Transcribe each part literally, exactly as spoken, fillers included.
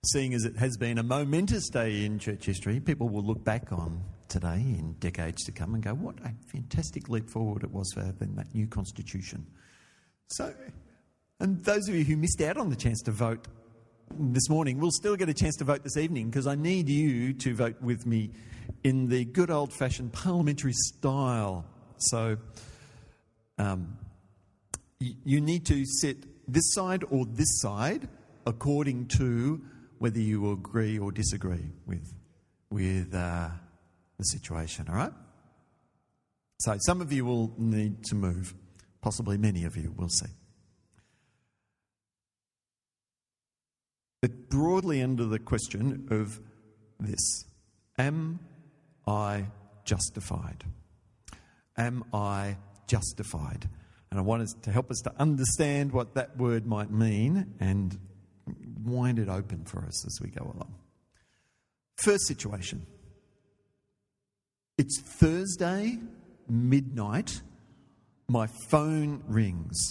seeing as it has been a momentous day in church history, people will look back on today in decades to come and go, what a fantastic leap forward it was for having that new constitution. So, and those of you who missed out on the chance to vote this morning will still get a chance to vote this evening, because I need you to vote with me in the good old-fashioned parliamentary style. So um, y- you need to sit this side or this side according to whether you agree or disagree with, with uh, the situation, all right? So some of you will need to move. Possibly many of you, we'll see. It broadly under the question of this: am I justified? Am I justified? And I want us to help us to understand what that word might mean and wind it open for us as we go along. First situation. It's Thursday, midnight. My phone rings.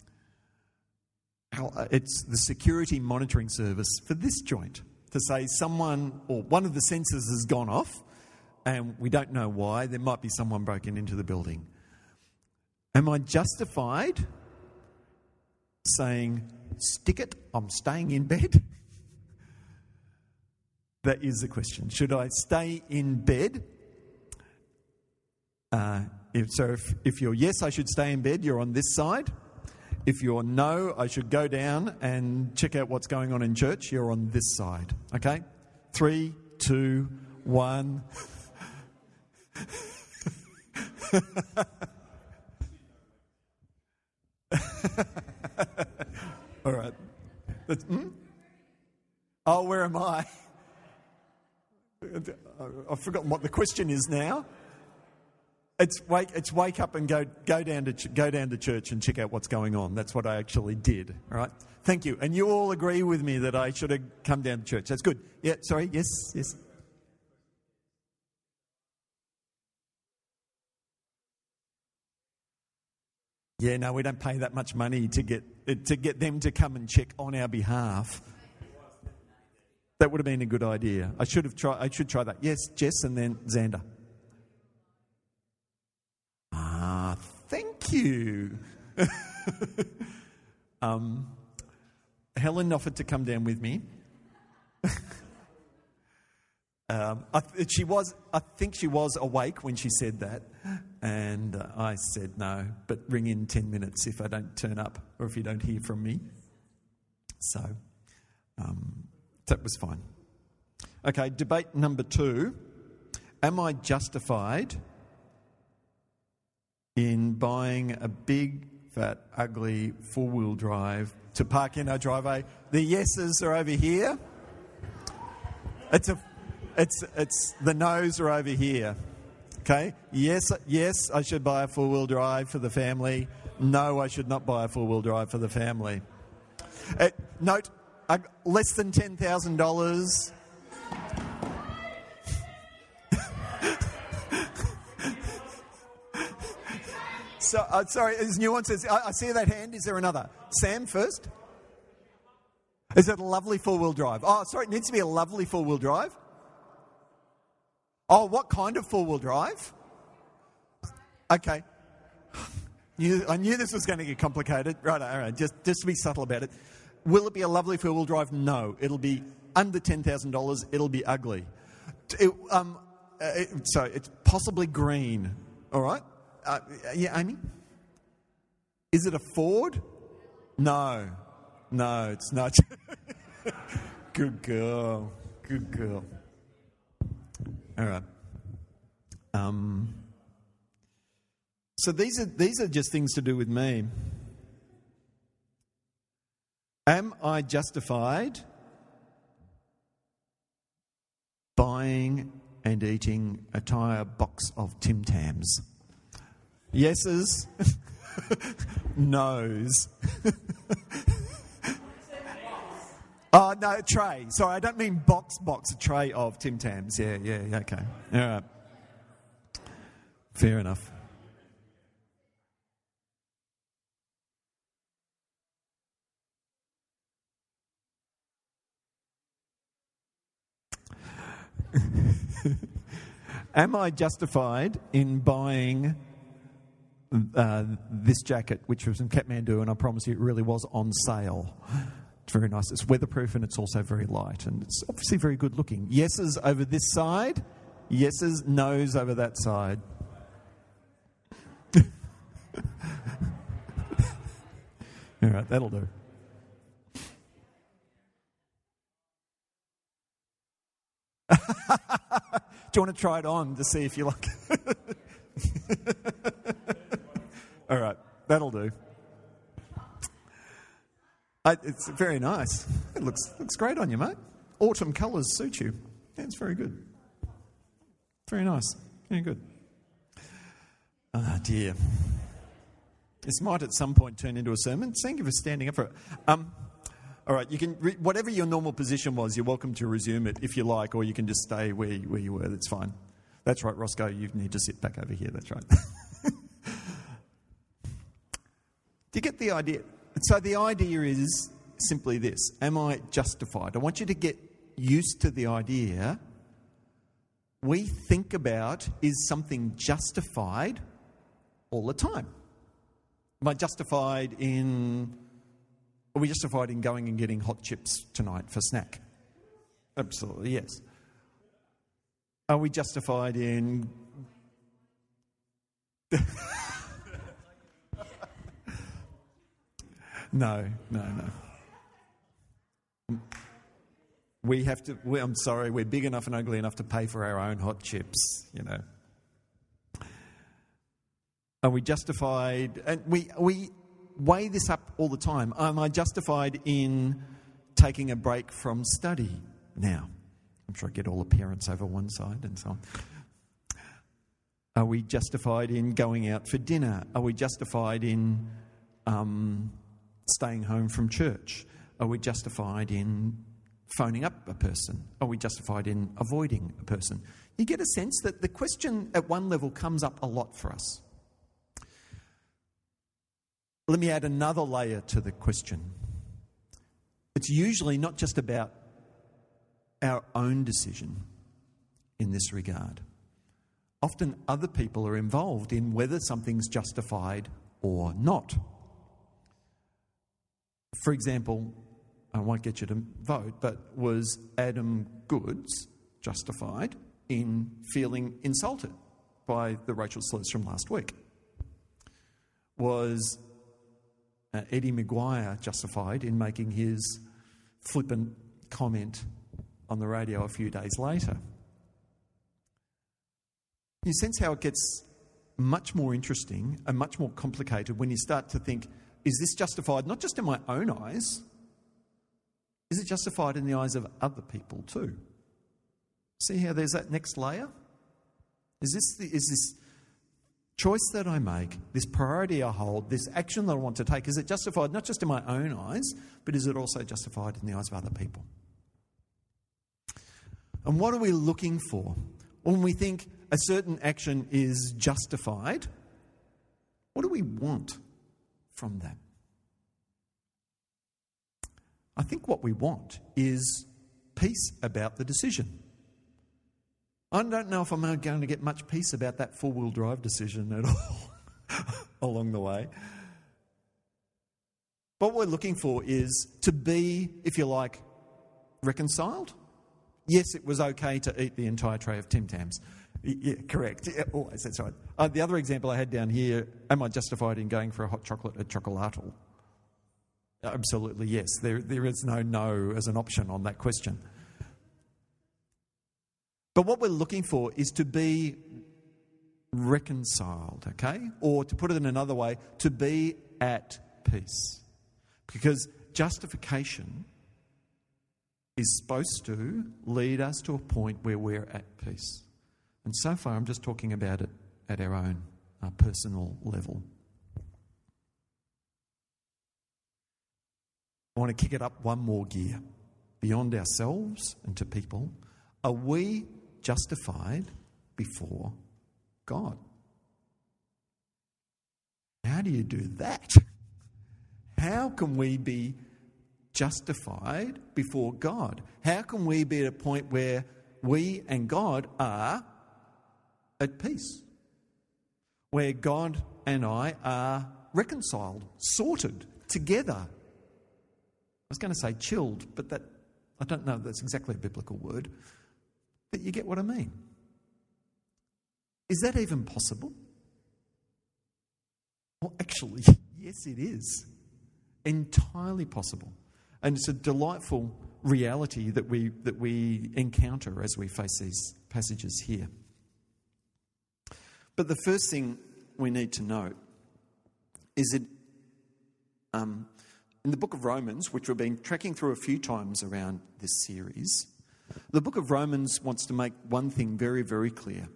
It's the security monitoring service for this joint to say someone or one of the sensors has gone off and we don't know why. There might be someone broken into the building. Am I justified saying, stick it, I'm staying in bed? That is the question. Should I stay in bed? Uh, if, so if, if you're yes, I should stay in bed, you're on this side. If you're no, I should go down and check out what's going on in church, you're on this side. Okay? Three, two, one. All right. That's, hmm? Oh, where am I? I've forgotten what the question is now. It's wake. It's wake up and go go down to ch- go down to church and check out what's going on. That's what I actually did. All right. Thank you. And you all agree with me that I should have come down to church. That's good. Yeah. Sorry. Yes. Yes. Yeah. No, we don't pay that much money to get to get them to come and check on our behalf. That would have been a good idea. I should have tried. I should try that. Yes, Jess, and then Xander. Ah, thank you. um, Helen offered to come down with me. um, I, she was, I think she was awake when she said that, and uh, I said no, but ring in ten minutes if I don't turn up or if you don't hear from me. So um, that was fine. Okay, debate number two. Am I justified in buying a big, fat, ugly four-wheel drive to park in our driveway? The yeses are over here. It's a, it's it's the no's are over here. Okay. Yes, yes, I should buy a four-wheel drive for the family. No, I should not buy a four-wheel drive for the family. Uh, note, uh, less than ten thousand dollars. So, uh, sorry, there's nuances. I, I see that hand. Is there another? Sam first. Is it a lovely four-wheel drive? Oh, sorry, it needs to be a lovely four-wheel drive. Oh, what kind of four-wheel drive? Okay. You, I knew this was going to get complicated. Right, all right, just, just to be subtle about it. Will it be a lovely four-wheel drive? No. It'll be under ten thousand dollars. It'll be ugly. It, um, uh, it, so it's possibly green. All right? Uh, yeah, Amy? Is it a Ford? No. No, it's not. Good girl. Good girl. All right. Um, so these are these are just things to do with me. Am I justified buying and eating a entire box of Tim Tams? Yeses. No's. Oh, no, a tray. Sorry, I don't mean box, box, a tray of Tim Tams. Yeah, yeah, yeah, okay. All right. Fair enough. Am I justified in buying uh, this jacket, which was in Kathmandu, and I promise you it really was on sale? It's very nice. It's weatherproof and it's also very light, and it's obviously very good looking. Yeses over this side, yeses, noes over that side. All right, that'll do. Do you want to try it on to see if you like it? All right, that'll do. I, it's very nice. It looks looks great on you, mate. Autumn colours suit you. Yeah, it's very good. Very nice. Very good. Ah, dear. This might at some point turn into a sermon. Thank you for standing up for it. Um, all right, you can re- whatever your normal position was, you're welcome to resume it if you like, or you can just stay where you, where you were. That's fine. That's right, Roscoe. You need to sit back over here. That's right. Do you get the idea? So the idea is simply this: am I justified? I want you to get used to the idea. We think about, is something justified all the time? Am I justified in... Are we justified in going and getting hot chips tonight for snack? Absolutely, yes. Are we justified in... no, no, no. We have to... We, I'm sorry, we're big enough and ugly enough to pay for our own hot chips, you know. Are we justified... And we we... weigh this up all the time. Am I justified in taking a break from study now? I'm sure I get all the parents over one side and so on. Are we justified in going out for dinner? Are we justified in um, staying home from church? Are we justified in phoning up a person? Are we justified in avoiding a person? You get a sense that the question at one level comes up a lot for us. Let me add another layer to the question. It's usually not just about our own decision in this regard. Often other people are involved in whether something's justified or not. For example, I won't get you to vote, but was Adam Goods justified in feeling insulted by the racial slurs from last week? Was Uh, Eddie Maguire justified in making his flippant comment on the radio a few days later? You sense how it gets much more interesting and much more complicated when you start to think, is this justified not just in my own eyes? Is it justified in the eyes of other people too? See how there's that next layer? Is this the, is this choice that I make, this priority I hold, this action that I want to take, is it justified not just in my own eyes, but is it also justified in the eyes of other people? And what are we looking for? When we think a certain action is justified, what do we want from that? I think what we want is peace about the decision. I don't know if I'm going to get much peace about that four-wheel drive decision at all along the way. But what we're looking for is to be, if you like, reconciled. Yes, it was okay to eat the entire tray of Tim Tams. Yeah, correct. Yeah, always, that's right. Uh, the other example I had down here, am I justified in going for a hot chocolate at Chocolato? Absolutely, yes. There, there is no no as an option on that question. But what we're looking for is to be reconciled, okay? Or to put it in another way, to be at peace. Because justification is supposed to lead us to a point where we're at peace. And so far I'm just talking about it at our own uh, personal level. I want to kick it up one more gear. Beyond ourselves and to people, are we justified before God? How do you do that? How can we be justified before God? How can we be at a point where we and God are at peace, where God and I are reconciled, sorted, together. I was going to say chilled, but that I don't know if that's exactly a biblical word, but you get what I mean. Is that even possible? Well, actually, yes, it is. Entirely possible. And it's a delightful reality that we that we encounter as we face these passages here. But the first thing we need to note is that um, in the book of Romans, which we've been tracking through a few times around this series, the book of Romans wants to make one thing very, very clear.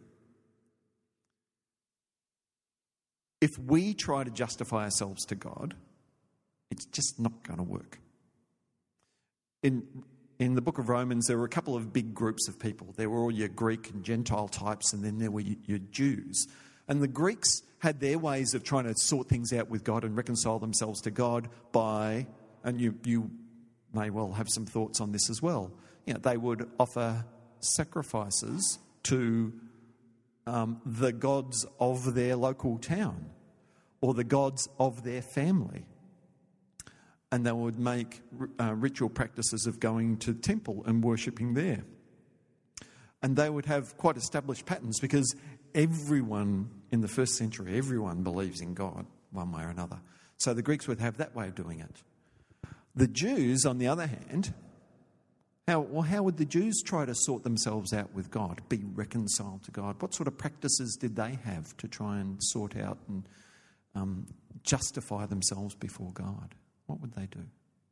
If we try to justify ourselves to God, it's just not going to work. In, in the book of Romans, there were a couple of big groups of people. There were all your Greek and Gentile types, and then there were your Jews. And the Greeks had their ways of trying to sort things out with God and reconcile themselves to God by, and you, you may well have some thoughts on this as well, you know, they would offer sacrifices to um, the gods of their local town or the gods of their family. And they would make uh, ritual practices of going to the temple and worshipping there. And they would have quite established patterns because everyone in the first century, everyone believes in God one way or another. So the Greeks would have that way of doing it. The Jews, on the other hand, how, well, how would the Jews try to sort themselves out with God, be reconciled to God? What sort of practices did they have to try and sort out and um, justify themselves before God? What would they do?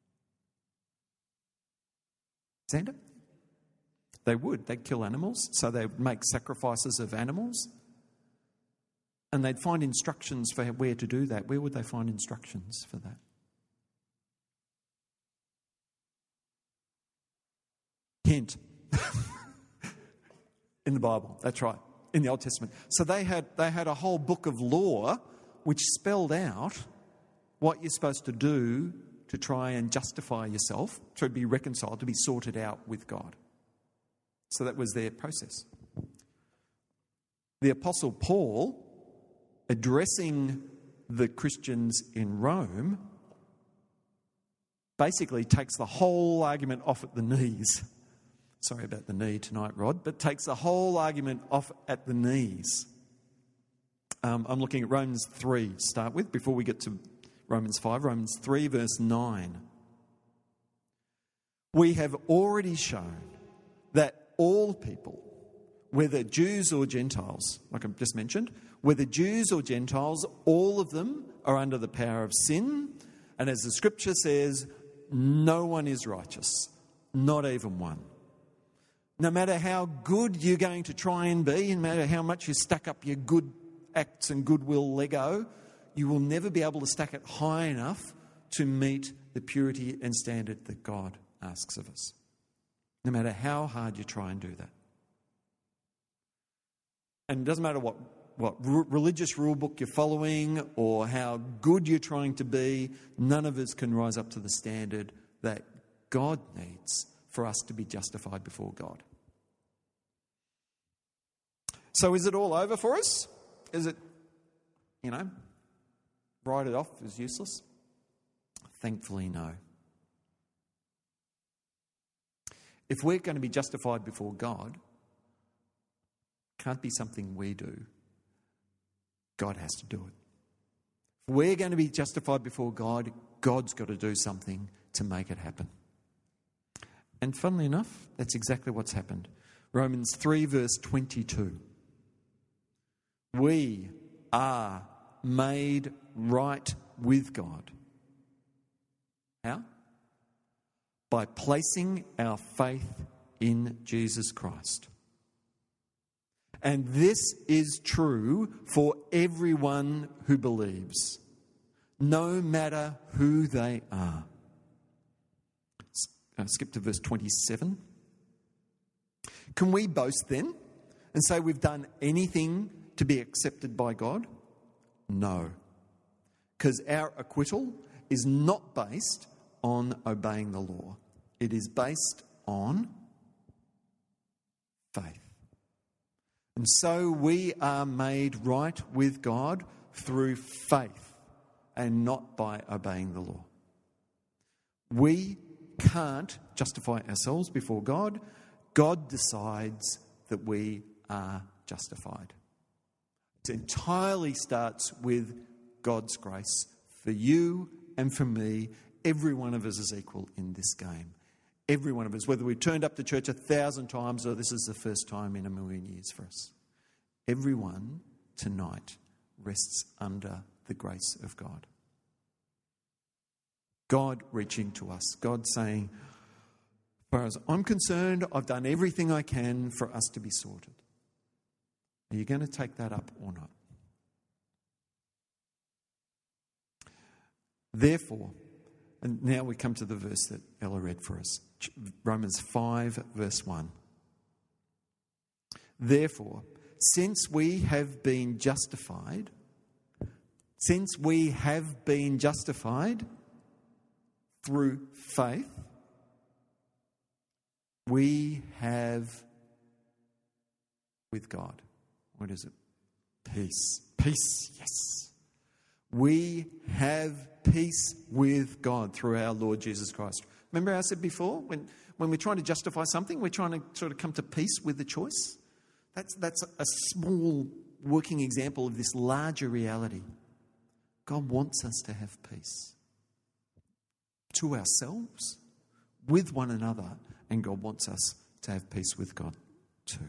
Xander? They would. They'd kill animals, so they'd make sacrifices of animals. And they'd find instructions for where to do that. Where would they find instructions for that? Hint. In the Bible, that's right. In the Old Testament. So they had they had a whole book of law which spelled out what you're supposed to do to try and justify yourself, to be reconciled, to be sorted out with God. So that was their process. The Apostle Paul, addressing the Christians in Rome, basically takes the whole argument off at the knees. Sorry about the knee tonight, Rod, but takes the whole argument off at the knees. Um, I'm looking at Romans three to start with, before we get to Romans five, Romans three verse nine. We have already shown that all people, whether Jews or Gentiles, like I've just mentioned, whether Jews or Gentiles, all of them are under the power of sin. And as the scripture says, no one is righteous, not even one. No matter how good you're going to try and be, no matter how much you stack up your good acts and goodwill Lego, you will never be able to stack it high enough to meet the purity and standard that God asks of us. No matter how hard you try and do that. And it doesn't matter what, what r- religious rule book you're following or how good you're trying to be, none of us can rise up to the standard that God needs for us to be justified before God. So is it all over for us? Is it, you know, write it off as useless? Thankfully, no. If we're going to be justified before God, it can't be something we do. God has to do it. If we're going to be justified before God, God's got to do something to make it happen. And funnily enough, that's exactly what's happened. Romans three verse twenty-two. We are made right with God. How? By placing our faith in Jesus Christ. And this is true for everyone who believes, no matter who they are. Uh, skip to verse twenty-seven. Can we boast then and say we've done anything to be accepted by God? No. Because our acquittal is not based on obeying the law. It is based on And so we are made right with God through faith and not by obeying the law. We can't justify ourselves before God. God decides that we are justified. It entirely starts with God's grace for you and for me. Every one of us is equal in this game. Every one of us, whether we turned up to church a thousand times or this is the first time in a million years for us. Everyone tonight rests under the grace of God. God reaching to us. God saying, as far as I'm concerned, I've done everything I can for us to be sorted. Are you going to take that up or not? Therefore, and now we come to the verse that Ella read for us. Romans five, verse one. Therefore, since we have been justified, since we have been justified through faith, we have with God. What is it? Peace. Peace, yes. We have peace with God through our Lord Jesus Christ. Remember I said before, when, when we're trying to justify something, we're trying to sort of come to peace with the choice. That's, that's a small working example of this larger reality. God wants us to have peace to ourselves, with one another, and God wants us to have peace with God too.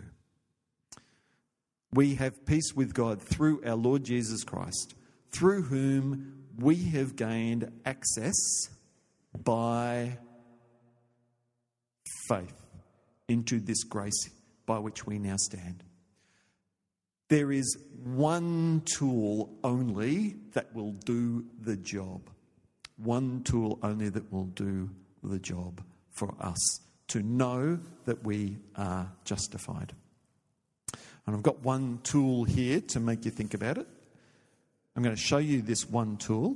We have peace with God through our Lord Jesus Christ, through whom we have gained access by faith into this grace by which we now stand. There is one tool only that will do the job. One tool only that will do the job for us to know that we are justified. And I've got one tool here to make you think about it. I'm going to show you this one tool.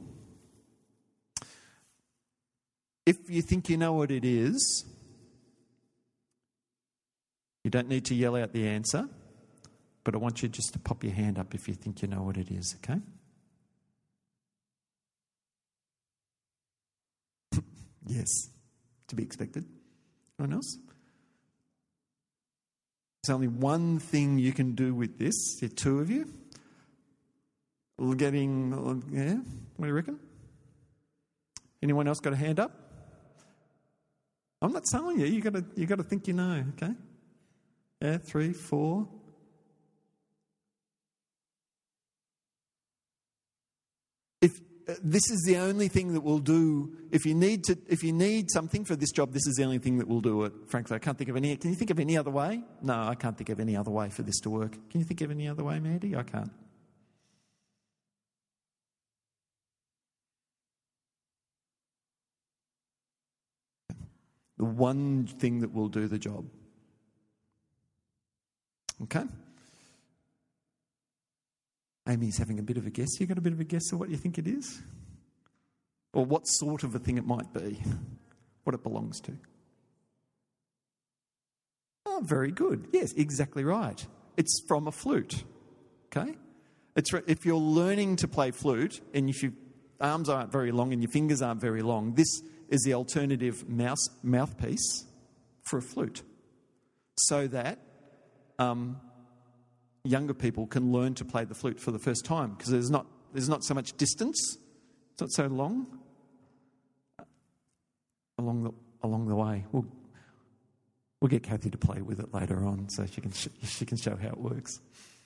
If you think you know what it is, you don't need to yell out the answer, but I want you just to pop your hand up if you think you know what it is, okay? Yes, to be expected. Anyone else? There's only one thing you can do with this, the two of you. Getting, yeah, what do you reckon? Anyone else got a hand up? I'm not telling you, you got to you got to think you know, okay? Yeah, three, four. If uh, this is the only thing that will do, if you need to, if you need something for this job, this is the only thing that will do it. Frankly, I can't think of any. Can you think of any other way? No, I can't think of any other way for this to work. Can you think of any other way, Mandy? I can't. The one thing that will do the job. Okay? Amy's having a bit of a guess. You got a bit of a guess of what you think it is? Or what sort of a thing it might be? What it belongs to? Oh, very good. Yes, exactly right. It's from a flute. Okay? It's if you're learning to play flute and if your arms aren't very long and your fingers aren't very long, this is the alternative mouse, mouthpiece for a flute, so that um, younger people can learn to play the flute for the first time, because there's not there's not so much distance, it's not so long along the along the way. We'll we'll get Kathy to play with it later on, so she can sh- she can show how it works.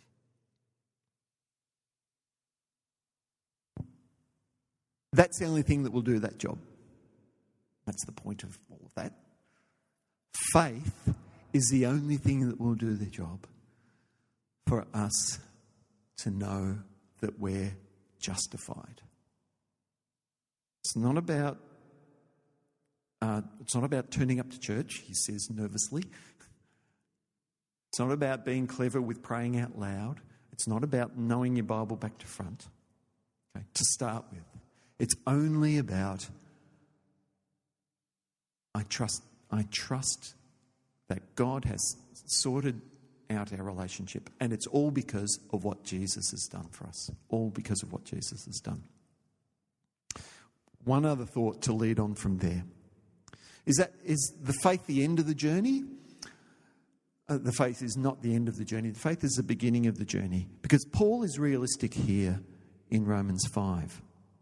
That's the only thing that will do that job. That's the point of all of that. Faith is the only thing that will do the job for us to know that we're justified. It's not about uh, it's not about turning up to church, he says nervously. It's not about being clever with praying out loud. It's not about knowing your Bible back to front. Okay, to start with, it's only about I trust. I trust that God has sorted out our relationship. And it's all because of what Jesus has done for us. All because of what Jesus has done. One other thought to lead on from there. Is that is the faith the end of the journey? Uh, the faith is not the end of the journey. The faith is the beginning of the journey. Because Paul is realistic here in Romans five.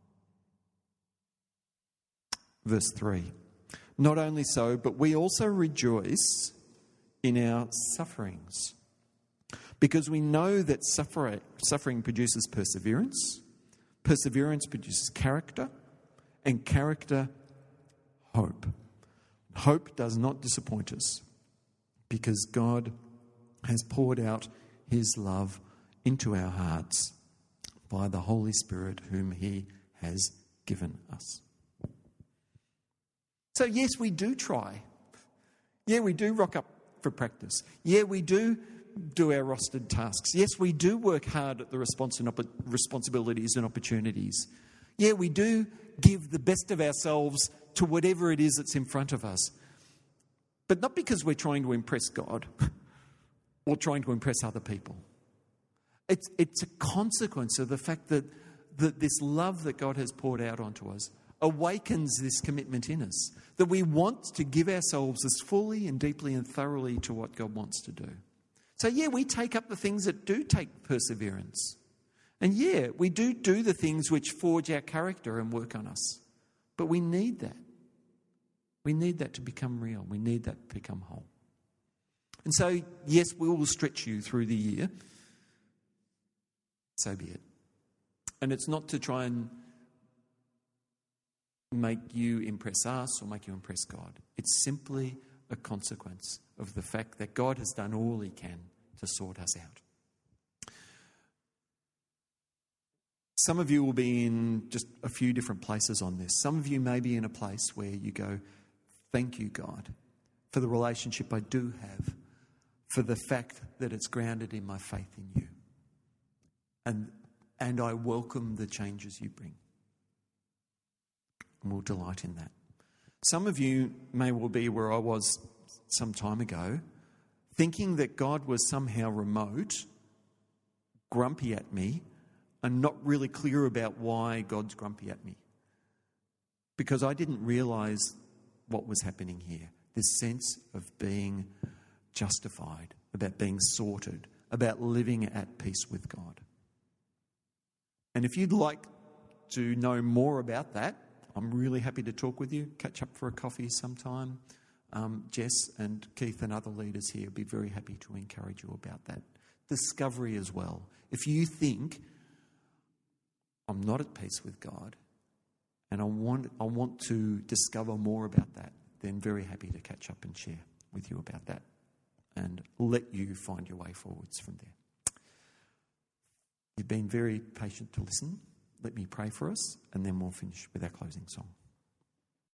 Verse three. Not only so, but we also rejoice in our sufferings. Because we know that suffering, suffering produces perseverance. Perseverance produces character. And character, hope. Hope does not disappoint us because God has poured out his love into our hearts by the Holy Spirit whom he has given us. So yes, we do try. Yeah, we do rock up for practice. Yeah, we do do our rostered tasks. Yes, we do work hard at the respons- and opp- responsibilities and opportunities. Yeah, we do give the best of ourselves to whatever it is that's in front of us. But not because we're trying to impress God or trying to impress other people. It's, it's a consequence of the fact that, that this love that God has poured out onto us awakens this commitment in us, that we want to give ourselves as fully and deeply and thoroughly to what God wants to do. So yeah, we take up the things that do take perseverance. And yeah, we do do the things which forge our character and work on us. But we need that. We need that to become real. We need that to become whole. And so, yes, we will stretch you through the year. So be it. And it's not to try and make you impress us or make you impress God. It's simply a consequence of the fact that God has done all he can to sort us out. Some of you will be in just a few different places on this. Some of you may be in a place where you go, thank you, God, for the relationship I do have, for the fact that it's grounded in my faith in you. And, and I welcome the changes you bring. And we'll delight in that. Some of you may well be where I was some time ago, thinking that God was somehow remote, grumpy at me, and not really clear about why God's grumpy at me. Because I didn't realise what was happening here. This sense of being justified, about being sorted, about living at peace with God. And if you'd like to know more about that, I'm really happy to talk with you, catch up for a coffee sometime. Um, Jess and Keith and other leaders here would be very happy to encourage you about that. Discovery as well. If you think, I'm not at peace with God, and I want I want to discover more about that, then very happy to catch up and share with you about that and let you find your way forwards from there. You've been very patient to listen. Let me pray for us, and then we'll finish with our closing song.